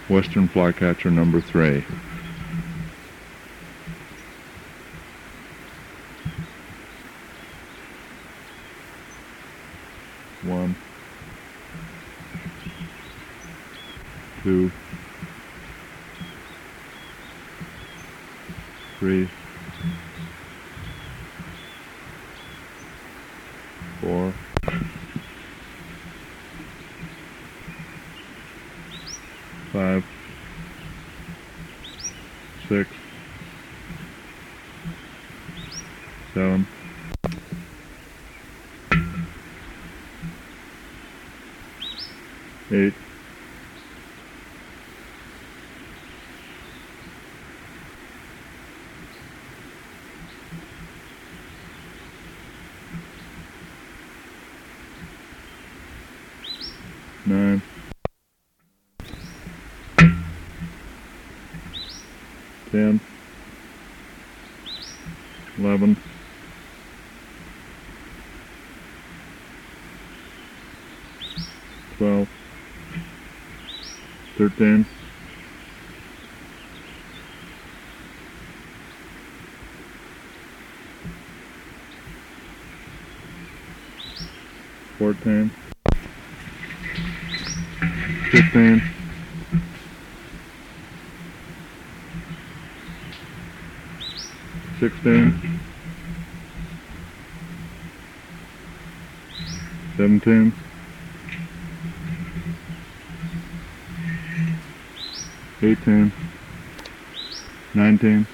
Western flycatcher number 3. One, two, three, 4, 5, 6, 7, 8, 9, 10, 11, 12, 13, 14, 15, 16, 17, 18, 19,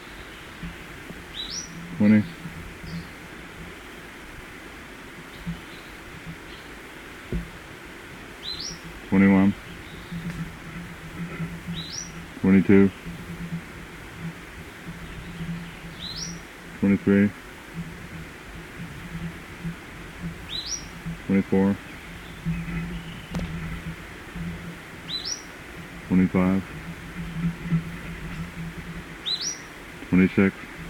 20, 21, 22, 23, 24, 25, 26,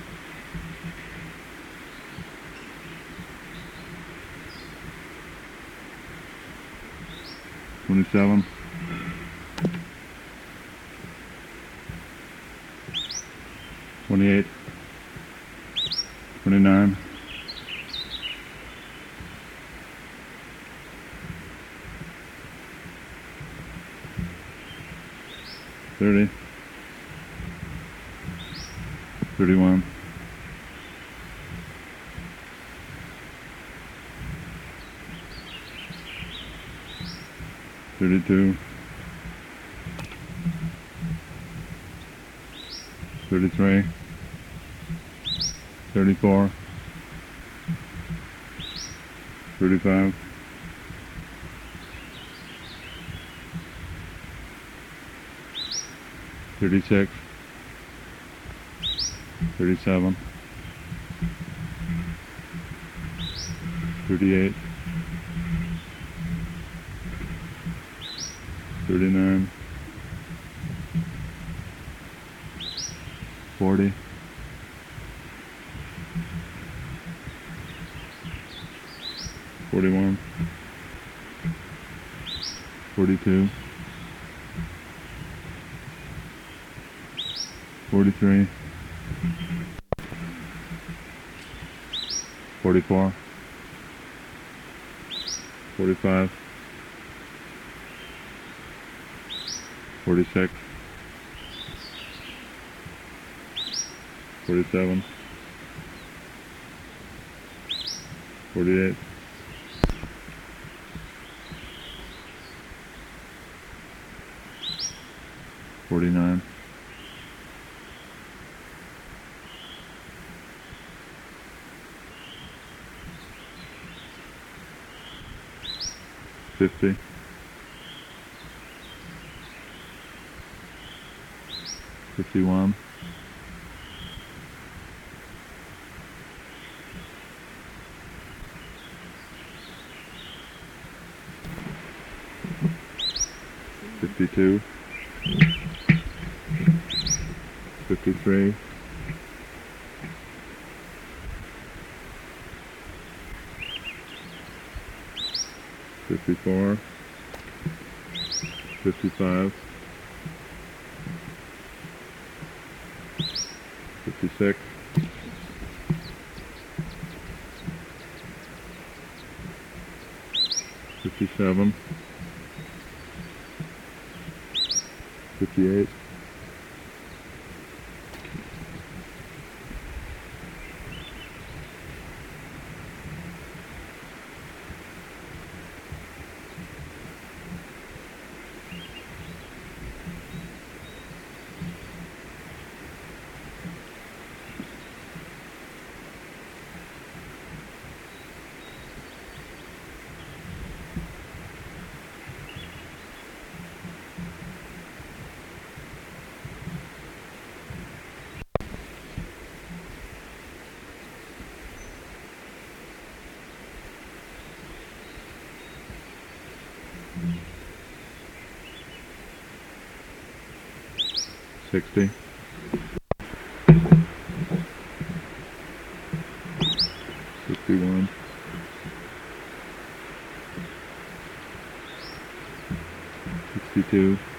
27, 28, 29, 30, 31, 32, 33, 34, 35, 36, 37, 38, 39, 40, 41, 42, 43, 44, 45, 46, 47, 48, 49, 50, 51, 52, 53, 54, 55, 56, 57, 58, 60, 61, 62,